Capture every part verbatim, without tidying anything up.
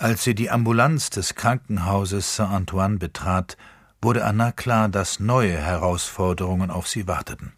Als sie die Ambulanz des Krankenhauses Saint-Antoine betrat, wurde Anna klar, dass neue Herausforderungen auf sie warteten.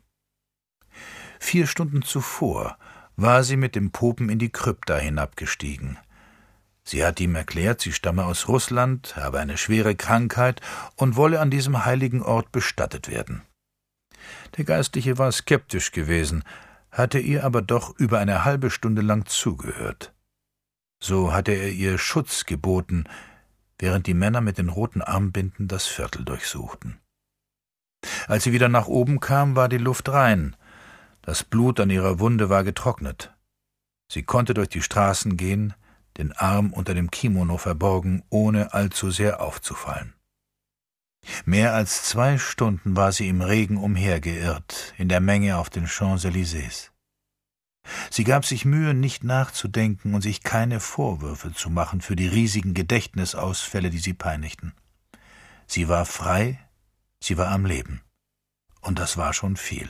Vier Stunden zuvor war sie mit dem Popen in die Krypta hinabgestiegen. Sie hatte ihm erklärt, sie stamme aus Russland, habe eine schwere Krankheit und wolle an diesem heiligen Ort bestattet werden. Der Geistliche war skeptisch gewesen, hatte ihr aber doch über eine halbe Stunde lang zugehört. So hatte er ihr Schutz geboten, während die Männer mit den roten Armbinden das Viertel durchsuchten. Als sie wieder nach oben kam, war die Luft rein. Das Blut an ihrer Wunde war getrocknet. Sie konnte durch die Straßen gehen, den Arm unter dem Kimono verborgen, ohne allzu sehr aufzufallen. Mehr als zwei Stunden war sie im Regen umhergeirrt, in der Menge auf den Champs-Élysées. Sie gab sich Mühe, nicht nachzudenken und sich keine Vorwürfe zu machen für die riesigen Gedächtnisausfälle, die sie peinigten. Sie war frei, sie war am Leben. Und das war schon viel.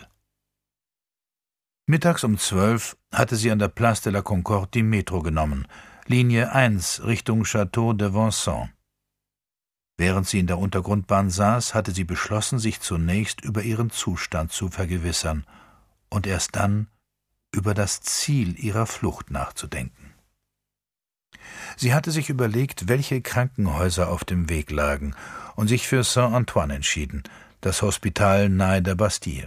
Mittags um zwölf hatte sie an der Place de la Concorde die Metro genommen, Linie eins Richtung Château de Vincennes. Während sie in der Untergrundbahn saß, hatte sie beschlossen, sich zunächst über ihren Zustand zu vergewissern und erst dann über das Ziel ihrer Flucht nachzudenken. Sie hatte sich überlegt, welche Krankenhäuser auf dem Weg lagen und sich für Saint-Antoine entschieden, das Hospital nahe der Bastille.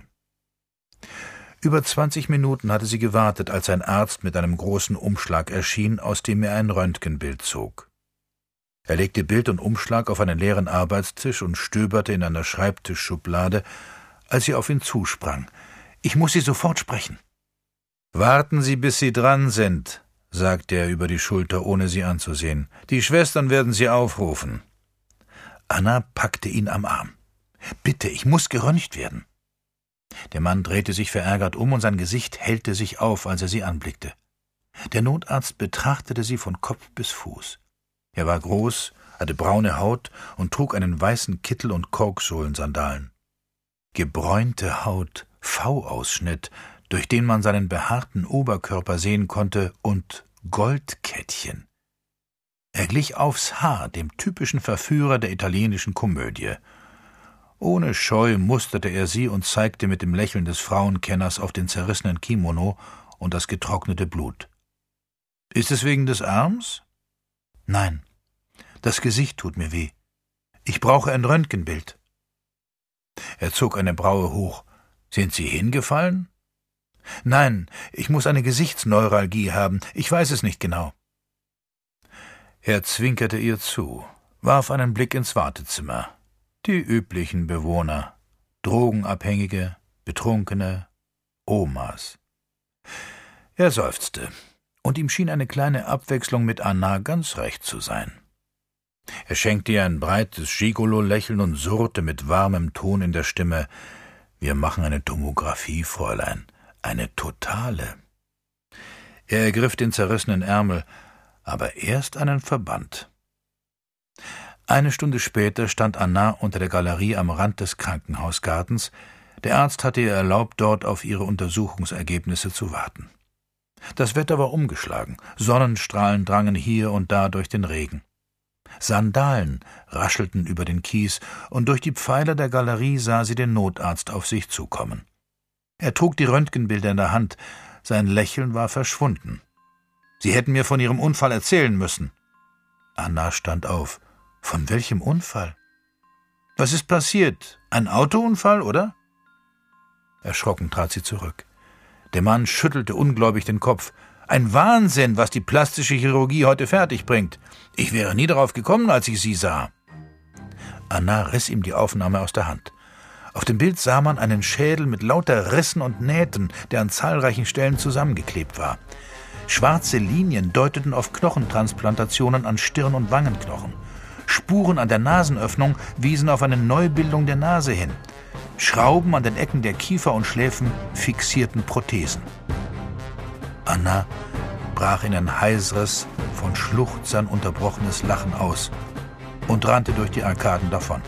Über zwanzig Minuten hatte sie gewartet, als ein Arzt mit einem großen Umschlag erschien, aus dem er ein Röntgenbild zog. Er legte Bild und Umschlag auf einen leeren Arbeitstisch und stöberte in einer Schreibtischschublade, als sie auf ihn zusprang. »Ich muss Sie sofort sprechen.« »Warten Sie, bis Sie dran sind«, sagte er über die Schulter, ohne sie anzusehen. »Die Schwestern werden Sie aufrufen.« Anna packte ihn am Arm. »Bitte, ich muss geröntgt werden.« Der Mann drehte sich verärgert um und sein Gesicht hellte sich auf, als er sie anblickte. Der Notarzt betrachtete sie von Kopf bis Fuß. Er war groß, hatte braune Haut und trug einen weißen Kittel und Korksohlensandalen. Gebräunte Haut, V-Ausschnitt, durch den man seinen behaarten Oberkörper sehen konnte, und Goldkettchen. Er glich aufs Haar dem typischen Verführer der italienischen Komödie. Ohne Scheu musterte er sie und zeigte mit dem Lächeln des Frauenkenners auf den zerrissenen Kimono und das getrocknete Blut. »Ist es wegen des Arms?« »Nein, das Gesicht tut mir weh. Ich brauche ein Röntgenbild.« Er zog eine Braue hoch. »Sind Sie hingefallen?« »Nein, ich muss eine Gesichtsneuralgie haben. Ich weiß es nicht genau.« Er zwinkerte ihr zu, warf einen Blick ins Wartezimmer. Die üblichen Bewohner, Drogenabhängige, Betrunkene, Omas. Er seufzte, und ihm schien eine kleine Abwechslung mit Anna ganz recht zu sein. Er schenkte ihr ein breites Gigolo-Lächeln und surrte mit warmem Ton in der Stimme: »Wir machen eine Tomographie, Fräulein, eine totale.« Er ergriff den zerrissenen Ärmel, aber erst einen Verband. Eine Stunde später stand Anna unter der Galerie am Rand des Krankenhausgartens. Der Arzt hatte ihr erlaubt, dort auf ihre Untersuchungsergebnisse zu warten. Das Wetter war umgeschlagen, Sonnenstrahlen drangen hier und da durch den Regen. Sandalen raschelten über den Kies, und durch die Pfeiler der Galerie sah sie den Notarzt auf sich zukommen. Er trug die Röntgenbilder in der Hand, sein Lächeln war verschwunden. »Sie hätten mir von Ihrem Unfall erzählen müssen.« Anna stand auf. »Von welchem Unfall?« »Was ist passiert? Ein Autounfall, oder?« Erschrocken trat sie zurück. Der Mann schüttelte ungläubig den Kopf. »Ein Wahnsinn, was die plastische Chirurgie heute fertigbringt. Ich wäre nie darauf gekommen, als ich Sie sah.« Anna riss ihm die Aufnahme aus der Hand. Auf dem Bild sah man einen Schädel mit lauter Rissen und Nähten, der an zahlreichen Stellen zusammengeklebt war. Schwarze Linien deuteten auf Knochentransplantationen an Stirn- und Wangenknochen. Spuren an der Nasenöffnung wiesen auf eine Neubildung der Nase hin. Schrauben an den Ecken der Kiefer und Schläfen fixierten Prothesen. Anna brach in ein heiseres, von Schluchzern unterbrochenes Lachen aus und rannte durch die Arkaden davon.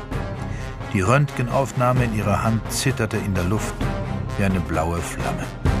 Die Röntgenaufnahme in ihrer Hand zitterte in der Luft wie eine blaue Flamme.